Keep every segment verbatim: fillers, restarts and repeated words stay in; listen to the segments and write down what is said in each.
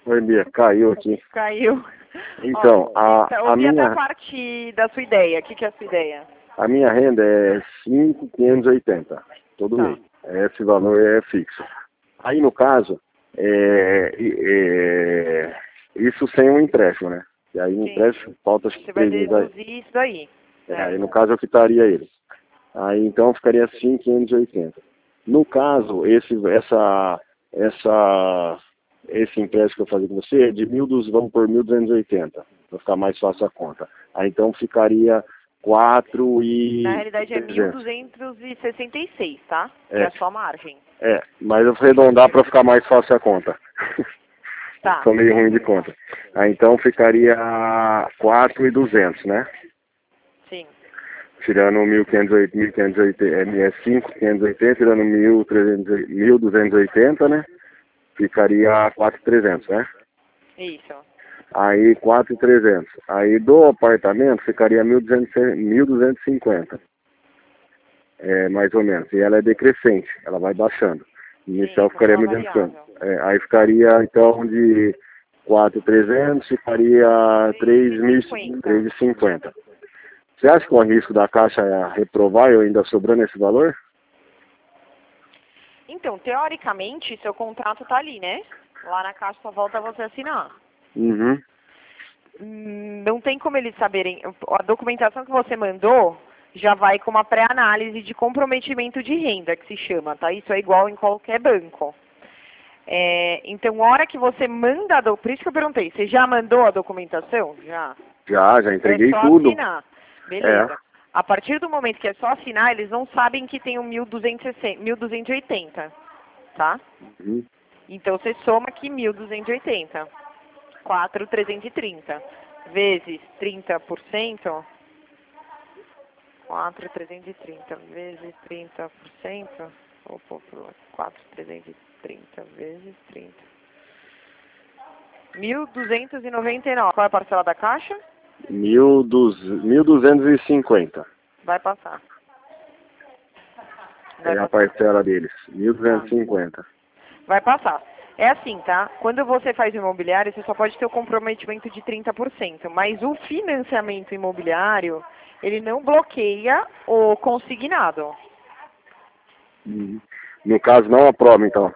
Oi, Bia, caiu aqui. Caiu. Então, Ó, a, então, a, ouvi até a minha, parte da sua ideia. O que, que é a sua ideia? a minha renda é cinco mil quinhentos e oitenta todo Tá. mês. Esse valor é fixo. Aí, no caso, é, é, isso sem um empréstimo, né? E aí, o Sim. empréstimo falta Você vai três meses aí. deduzir isso daí. É, Né? aí, no caso, eu quitaria ele. Aí, então, ficaria cinco mil quinhentos e oitenta. No caso, esse, essa, essa, esse empréstimo que eu falei com você é de mil, vamos por mil duzentos e oitenta, para ficar mais fácil a conta. Aí, então, ficaria quatro e... Na realidade é mil duzentos e sessenta e seis, tá? Que É. é a sua margem. É, mas eu vou arredondar para ficar mais fácil a conta. Tá. Sou meio ruim de conta. Aí, então, ficaria quatro mil e duzentos, né? Sim. Tirando mil quinhentos e oitenta, é cinco mil quinhentos e oitenta, tirando mil duzentos e oitenta, né? Ficaria quatro mil e trezentos, né? Isso. Aí quatro mil e trezentos. Aí do apartamento ficaria mil duzentos e cinquenta. É, mais ou menos. E ela é decrescente, ela vai baixando. Inicial Sim, ficaria continua mil duzentos e cinquenta. variável. É, aí ficaria então de quatro mil e trezentos, ficaria três mil e cinquenta. Você acha que o risco da Caixa é reprovar e eu ainda sobrando esse valor? Então, teoricamente, seu contrato tá ali, né? Lá na caixa só volta você assinar. Uhum. Hum, Não tem como eles saberem. A documentação que você mandou já vai com uma pré-análise de comprometimento de renda, que se chama, tá? Isso é igual em qualquer banco. É, então, a hora que você manda a do... Por isso que eu perguntei, você já mandou a documentação? Já. Já, já entreguei É só tudo. assinar. Beleza. É. A partir do momento que é só assinar, eles não sabem que tem o mil duzentos e oitenta, tá? Uhum. Então, você soma aqui mil duzentos e oitenta. quatro mil trezentos e trinta. Vezes trinta por cento. quatro mil trezentos e trinta vezes trinta por cento. Vou pôr por quatro mil trezentos e trinta vezes trinta. mil duzentos e noventa e nove. Qual é a parcela da Caixa? mil duzentos e cinquenta. Vai passar. É Vai a passar. parcela deles. mil duzentos e cinquenta. Vai passar. É assim, tá? Quando você faz imobiliário, você só pode ter o comprometimento de trinta por cento. Mas o financiamento imobiliário, ele não bloqueia o consignado. Uhum. No caso, não aprova, então.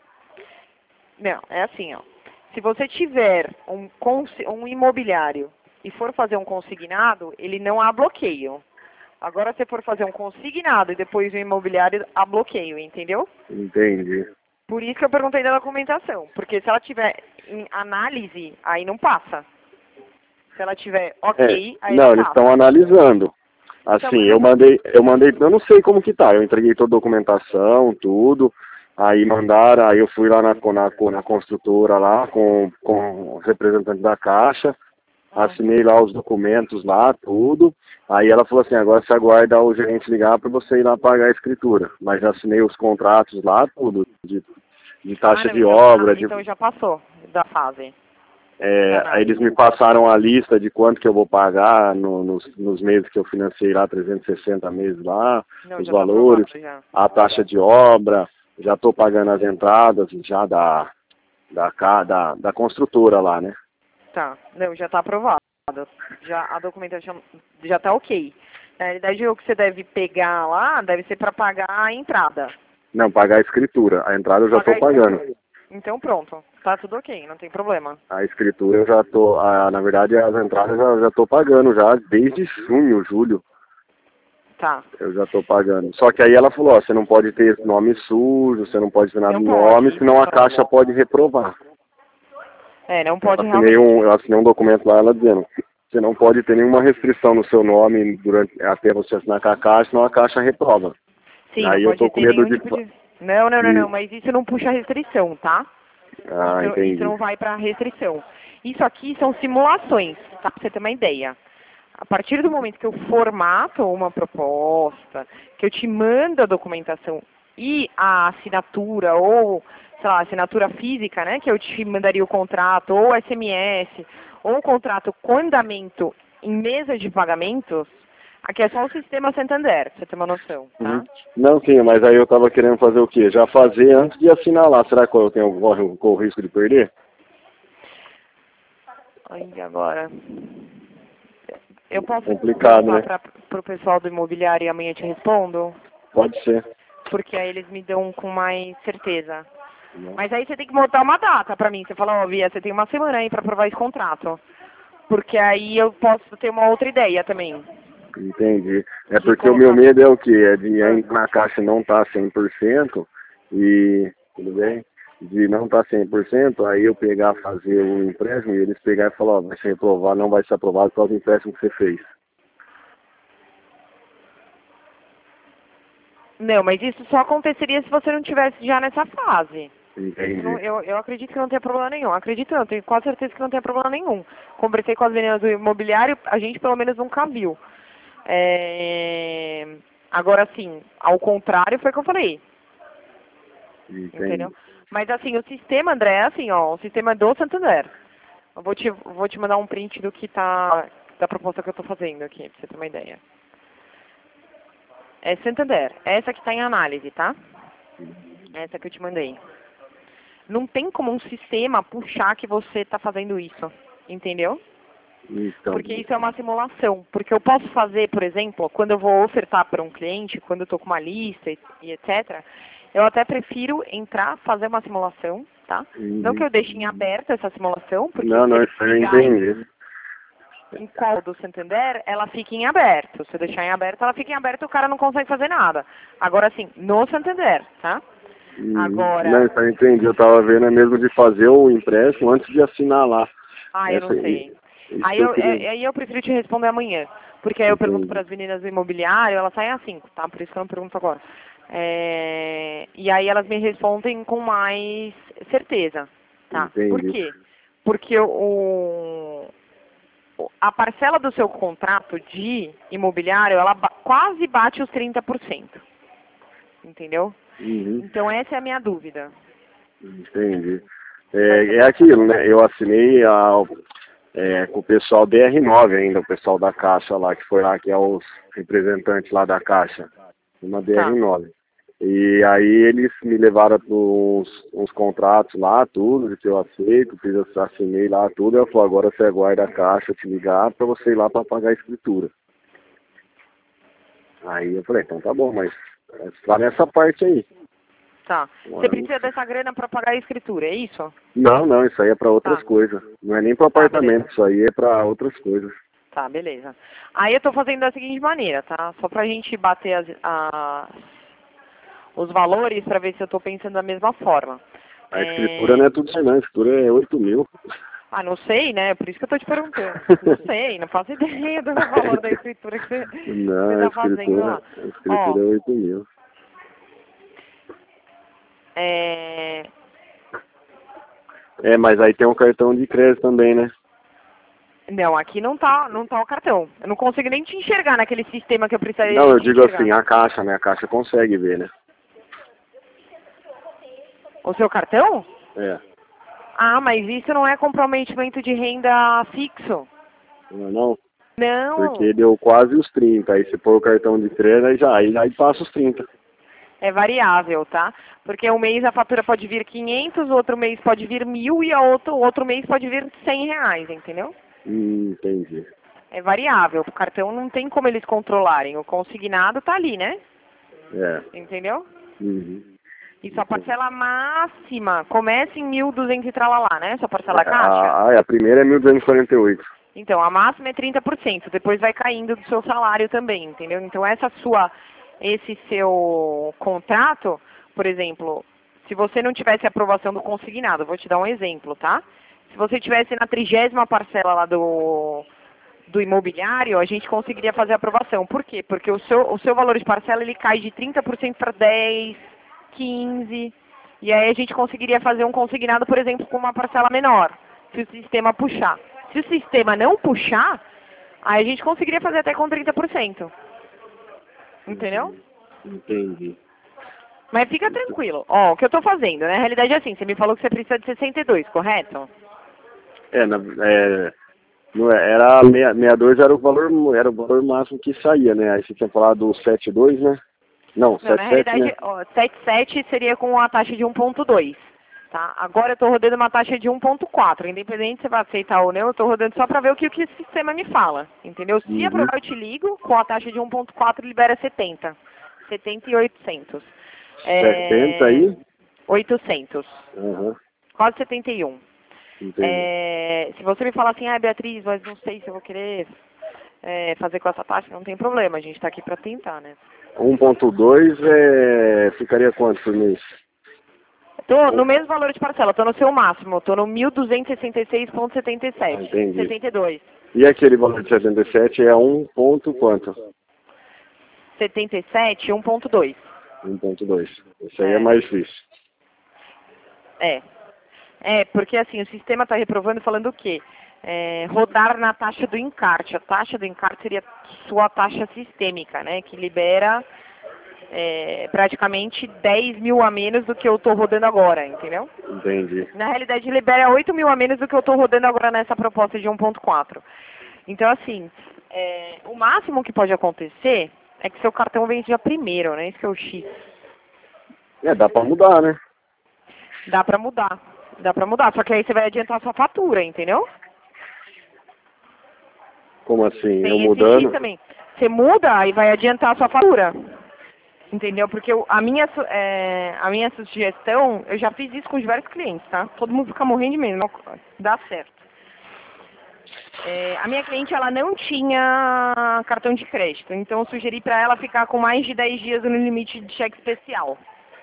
Não, é assim, ó. Se você tiver um, consi- um imobiliário e for fazer um consignado, ele não há bloqueio. Agora, se for fazer um consignado e depois um imobiliário, há bloqueio, entendeu? Entendi. Por isso que eu perguntei da documentação. Porque se ela tiver em análise, aí não passa. Se ela tiver É, ok, aí não, ela eles passa. estão analisando. Assim, Então, eu mandei, eu mandei, eu não sei como que tá, eu entreguei toda a documentação, tudo, aí mandaram, aí eu fui lá na, na, na construtora lá com, com o representante da Caixa, Ah. assinei lá os documentos lá, tudo, aí ela falou assim, agora você aguarda o gerente ligar para você ir lá pagar a escritura, mas já assinei os contratos lá, tudo, de, de taxa Ah, não, de então, obra, ah, de... então já passou da fase. É, Da aí eles análise. me passaram a lista de quanto que eu vou pagar no, nos, nos meses que eu financei lá, trezentos e sessenta meses lá, Não, os já tá valores, aprovado já. a taxa de obra, já estou pagando as entradas já da, da, ca- da, da construtora lá, né? Tá, não, já está aprovado. Já, a documentação já está ok. Na realidade, o que você deve pegar lá deve ser para pagar a entrada. Não, pagar a escritura, a entrada eu já estou Pagar a pagando. escritura. Então pronto, tá tudo ok, não tem problema. A escritura eu já estou, na verdade as entradas eu já estou pagando já desde junho, julho. Tá. Eu já estou pagando. Só que aí ela falou, ó, você não pode ter nome sujo, você não pode ter nada Não no pode, nome, isso senão a só- Caixa pode reprovar. É, não Eu pode assinei, realmente. um, eu assinei um documento lá, ela dizendo que você não pode ter nenhuma restrição no seu nome durante, até você assinar com a Caixa, senão a Caixa reprova. Sim, Aí não eu tô pode com ter medo nenhum de... tipo de. Não, não, não, de... não, mas isso não puxa restrição, tá? Ah, Isso, isso entendi. não vai para restrição. Isso aqui são simulações, tá? Pra você ter uma ideia. A partir do momento que eu formato uma proposta, que eu te mando a documentação e a assinatura, ou, sei lá, assinatura física, né? Que eu te mandaria o contrato, ou S M S, ou o contrato com andamento em mesa de pagamentos, aqui é só o sistema Santander, pra você ter uma noção, tá? Uhum. Não, sim, mas aí eu tava querendo fazer o quê? Já fazer antes de assinar lá. Será que eu tenho corre, corro o risco de perder? Aí agora... Eu posso Complicado, né? para o pessoal do imobiliário e amanhã eu te respondo? Pode ser. Porque aí eles me dão com mais certeza. Não. Mas aí você tem que botar uma data pra mim. Você fala, ó, Bia, você tem uma semana aí pra aprovar esse contrato. Porque aí eu posso ter uma outra ideia também. Entendi. É De porque o colocar... meu medo é o quê? É de Ah. ainda na caixa não tá cem por cento e, tudo bem? De não tá cem por cento, aí eu pegar, fazer o empréstimo e eles pegar e falar, ó, vai ser reprovado, não vai ser aprovado por causa do empréstimo que você fez. Não, mas isso só aconteceria se você não tivesse já nessa fase. Entendi. Não, eu, eu acredito que não tem problema nenhum. Acredito não, tenho quase certeza que não tem problema nenhum. Conversei com as meninas do imobiliário, a gente pelo menos nunca viu. É... Agora sim, ao contrário foi o que eu falei. Entendi. Entendeu? Mas assim, o sistema, André, é assim, ó, o sistema é do Santander. Eu vou te, vou te mandar um print do que tá, da proposta que eu estou fazendo aqui, pra você ter uma ideia. É Santander, essa que está em análise, tá? Essa que eu te mandei. Não tem como um sistema puxar que você está fazendo isso, entendeu? Então, Porque isso é uma simulação. Porque eu posso fazer, por exemplo, quando eu vou ofertar para um cliente, quando eu estou com uma lista e, e etcétera, eu até prefiro entrar, fazer uma simulação, tá? Uhum. Não que eu deixe em aberto essa simulação, porque não, se não, ele isso eu ligar em, entendi. em qual do Santander, ela fica em aberto. Se eu deixar em aberto, ela fica em aberto e o cara não consegue fazer nada. Agora sim, no Santander, tá? Uhum. Agora... Não, isso eu entendi. Eu tava vendo é mesmo de fazer o empréstimo antes de assinar lá. Ah, eu não Essa, sei. isso Aí que eu, queria... é- aí eu prefiro te responder amanhã. Porque aí eu pergunto Entendi. para as meninas do imobiliário, elas saem às cinco, tá? Por isso que eu não pergunto agora. É, e aí elas me respondem com mais certeza, tá? Por Entendi. quê? Porque o, o- a parcela do seu contrato de imobiliário, ela ba- quase bate os trinta por cento. Entendeu? Uhum. Então essa é a minha dúvida. Entendi. É, é aquilo, né? Eu assinei a, é, com o pessoal D R nove ainda, o pessoal da Caixa lá, que foi lá, que é os representantes lá da Caixa, uma D R nove. E aí eles me levaram para uns, uns contratos lá, tudo, que eu aceito, fiz, assinei lá tudo, eu falei, agora você aguarda a Caixa te ligar para você ir lá para pagar a escritura. Aí eu falei, então tá bom, mas está nessa parte aí. Tá. Você precisa dessa grana para pagar a escritura, é isso? Não, não, isso aí é para outras Tá. coisas. Não é nem para Tá, apartamento, beleza. isso aí é para outras coisas. Tá, beleza. Aí eu tô fazendo da seguinte maneira, tá? Só pra gente bater as, a- os valores pra ver se eu tô pensando da mesma forma. A É... escritura não é tudo isso não, a escritura é oito mil. Ah, não sei, né? Por isso que eu tô te perguntando. Não sei, não faço ideia do valor da escritura que você, Não, você a tá fazendo escritura, lá. a escritura Ó, é oito mil. é... É, mas aí tem um cartão de crédito também, né? Não, aqui não tá, não tá o cartão. Eu não consigo nem te enxergar naquele sistema que eu precisaria Não, eu te digo enxergar. assim, a caixa, né? A caixa consegue ver, né? O seu cartão? É. Ah, mas isso não é comprometimento de renda fixo. Não é não? Não. Porque deu quase os trinta. Aí se pôr o cartão de crédito, aí já, aí, aí passa os trinta. É variável, tá? Porque um mês a fatura pode vir quinhentos, o outro mês pode vir mil e a outro, outro mês pode vir cem reais, entendeu? Hum, entendi. É variável. O cartão não tem como eles controlarem. O consignado tá ali, né? É. Entendeu? Uhum. E sua parcela máxima começa em mil e duzentos e tralalá, né? Sua parcela caixa. Ah, a, a primeira é mil duzentos e quarenta e oito. Então, a máxima é trinta por cento. Depois vai caindo do seu salário também, entendeu? Então, essa sua, esse seu contrato, por exemplo, se você não tivesse aprovação do consignado, vou te dar um exemplo, tá? Se você tivesse na trigésima parcela lá do, do imobiliário, a gente conseguiria fazer a aprovação. Por quê? Porque o seu, o seu valor de parcela, ele cai de trinta por cento para dez por cento, quinze por cento, e aí a gente conseguiria fazer um consignado, por exemplo, com uma parcela menor, se o sistema puxar. Se o sistema não puxar, aí a gente conseguiria fazer até com trinta por cento. Entendeu? Entendi. Mas fica tranquilo. Ó, o que eu tô fazendo, né? Na realidade é assim, você me falou que você precisa de sessenta e dois, correto? É, na, é, não é, era sessenta e dois era o valor, era o valor máximo que saía, né? Aí você tinha falado do setenta e dois, né? Não, Não, na setenta e sete, realidade, né? ó, setenta e sete seria com a taxa de um ponto dois. Tá? Agora eu estou rodando uma taxa de um ponto quatro. Independente se você vai aceitar ou não, eu estou rodando só para ver o que, o que o sistema me fala. Entendeu? Se Uhum. aprovar, eu te ligo. Com a taxa de um ponto quatro, libera setenta. setenta e oitocentos. setenta aí? oitocentos. Uhum. Quase setenta e um. Entendi. É, se você me falar assim, ah, Beatriz, mas não sei se eu vou querer é, fazer com essa taxa, não tem problema. A gente está aqui para tentar, né? um ponto dois é... ficaria quanto por mês? Tô no mesmo valor de parcela, tô no seu máximo, tô no mil duzentos e sessenta e seis vírgula setenta e Ah, sete. entendi. setenta e dois. E aquele valor de setenta e sete é um ponto quanto? setenta e sete, um ponto dois. um ponto dois. Esse aí é. É. mais difícil. É. É, porque assim, o sistema está reprovando falando o quê? É, rodar na taxa do encarte. A taxa do encarte seria sua taxa sistêmica, né? Que libera é, praticamente dez mil a menos do que eu estou rodando agora, entendeu? Entendi. Na realidade, libera oito mil a menos do que eu estou rodando agora nessa proposta de um ponto quatro. Então, assim, é, o máximo que pode acontecer é que seu cartão vence dia primeiro, né? Esse que é o X. É, dá pra mudar, né? Dá pra mudar. Dá pra mudar, só que aí você vai adiantar a sua fatura, entendeu? Como assim? Tem Eu esse mudando? X também. Você muda e vai adiantar a sua fatura. Entendeu? Porque eu- a, minha, su- é, a minha sugestão, eu já fiz isso com diversos clientes, tá? Todo mundo fica morrendo de medo, não dá certo. É, a minha cliente, ela não tinha cartão de crédito, então eu sugeri para ela ficar com mais de dez dias no limite de cheque especial.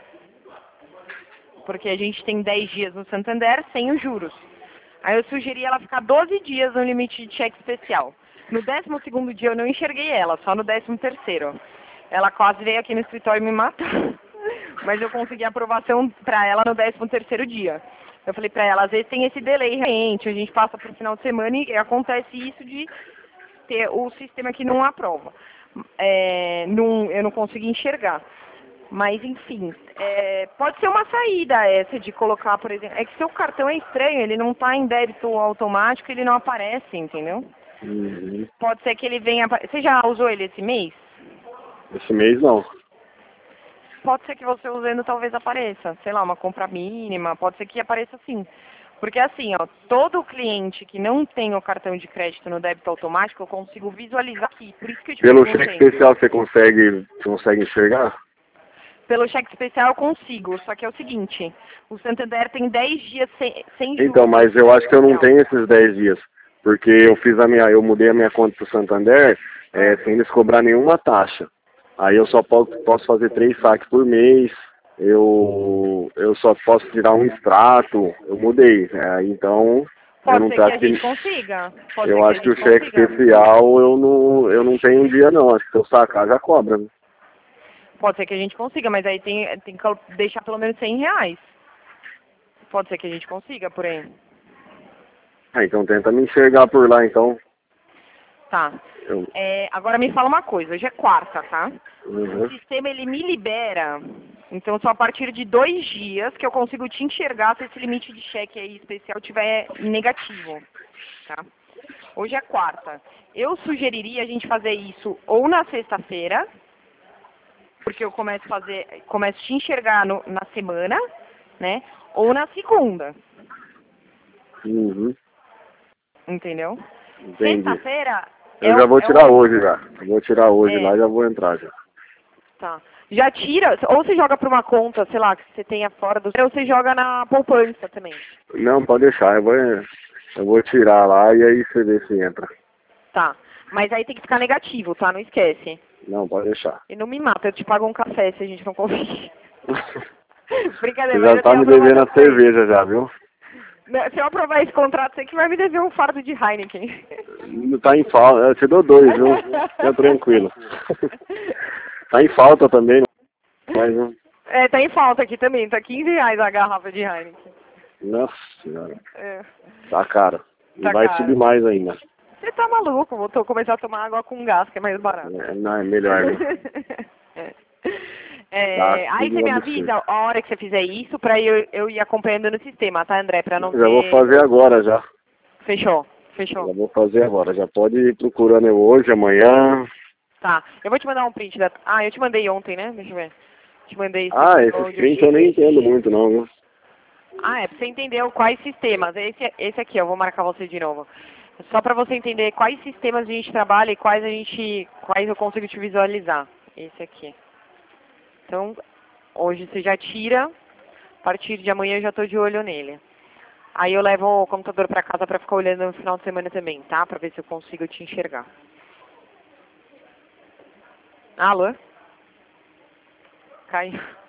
Porque a gente tem dez dias no Santander sem os juros. Aí eu sugeri ela ficar doze dias no limite de cheque especial. No décimo segundo dia eu não enxerguei ela, só no décimo terceiro. Ela quase veio aqui no escritório me matar. Mas eu consegui aprovação para ela no décimo terceiro dia. Eu falei para ela, às vezes tem esse delay realmente, a gente passa para o final de semana e acontece isso de ter o sistema que não aprova. É, não, eu não consegui enxergar. Mas, enfim, é, pode ser uma saída essa de colocar, por exemplo... É que seu cartão é estranho, ele não está em débito automático, ele não aparece, entendeu? Uhum. Pode ser que ele venha... Você já usou ele esse mês? Esse mês não. Pode ser que você usando talvez apareça. Sei lá, uma compra mínima, pode ser que apareça sim. Porque assim, ó, todo cliente que não tem o cartão de crédito no débito automático, eu consigo visualizar aqui. Por isso que eu te Pelo cheque perguntei. especial você consegue, consegue enxergar? Pelo cheque especial eu consigo, só que é o seguinte, o Santander tem dez dias sem, sem juros. Então, mas eu acho que eu não tenho esses dez dias. Porque eu fiz a minha, eu mudei a minha conta pro Santander é, sem eles cobrar nenhuma taxa. Aí eu só posso, posso fazer três saques por mês, eu, eu só posso tirar um extrato, eu mudei. É, então, Pode eu não ser tá que a aqui. gente consiga. Pode Eu ser acho que que a o gente cheque consiga. especial eu não, eu não tenho um dia não. Acho que se eu sacar já cobra. Né? Pode ser que a gente consiga, mas aí tem, tem que deixar pelo menos cem reais. Pode ser que a gente consiga por aí. Ah, então tenta me enxergar por lá, então. Tá. Eu, É, agora me fala uma coisa, hoje é quarta, tá? uhum. O sistema ele me libera, então só a partir de dois dias que eu consigo te enxergar se esse limite de cheque aí especial tiver negativo, tá? Hoje é quarta. Eu sugeriria a gente fazer isso ou na sexta-feira, porque eu começo a fazer, começo a te enxergar no, na semana, né? Ou na segunda, Uhum. entendeu? Entendi. Sexta-feira Eu é já o, vou é tirar o, hoje já. Eu vou tirar hoje é, lá e já vou entrar já. Tá. Já tira, ou você joga para uma conta, sei lá, que você tenha fora do... Ou você joga na poupança também. Não, pode deixar. Eu vou, eu vou tirar lá e aí você vê se entra. Tá. Mas aí tem que ficar negativo, tá? Não esquece. Não, pode deixar. E não me mata, eu te pago um café se a gente não conseguir. Brincadeira, Você mas já eu tá tenho me devendo aprovação a pra isso. cerveja já, viu? Se eu aprovar esse contrato, você que vai me dever um fardo de Heineken. Tá em falta. Eu te dou dois, viu? Fica tranquilo. Tá em falta também, mas não. É, tá em falta aqui também, tá quinze reais a garrafa de Heineken. Nossa senhora. É. Tá caro. E Tá vai caro. subir mais ainda. Você tá maluco, vou to- começar a tomar água com gás, que é mais barato. É, não, é melhor, né? É. É, Tá, aí tudo você me absurdo. avisa a hora que você fizer isso pra eu, eu ir acompanhando no sistema, tá, André? Pra não Já vou ter... fazer agora já. Fechou, Já fechou. vou fazer agora. Já pode ir procurando eu hoje, amanhã. Tá, eu vou te mandar um print da... Ah, eu te mandei ontem, né? Deixa eu ver. Te mandei esse Ah, aqui, esses onde prints eu nem entendo muito não, viu? Ah, é para você entender quais sistemas. Esse, esse aqui, eu vou marcar você de novo. Só para você entender quais sistemas a gente trabalha e quais a gente, quais eu consigo te visualizar. Esse aqui. Então, hoje você já tira, a partir de amanhã eu já estou de olho nele. Aí eu levo o computador para casa para ficar olhando no final de semana também, tá? Para ver se eu consigo te enxergar. Alô? Caiu.